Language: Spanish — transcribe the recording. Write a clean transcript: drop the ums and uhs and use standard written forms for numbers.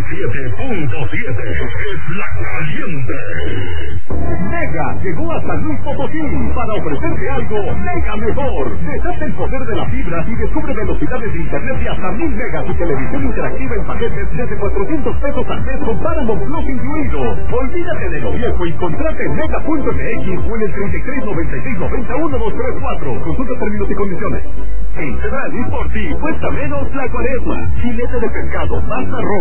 97.7 es la caliente. Mega llegó a San Luis Potosí para ofrecerte algo mega mejor. Desate el poder de la fibra y descubre velocidades de internet de hasta 1000 megas y televisión interactiva en paquetes desde 400 pesos al mes con Paramount Plus incluido. Olvídate de lo viejo y contrate en mega.mx o en el 3396901234. Consulta términos y condiciones. En Cedrali, por ti cuesta menos la cuaresma. Filete de pescado, pasta roja,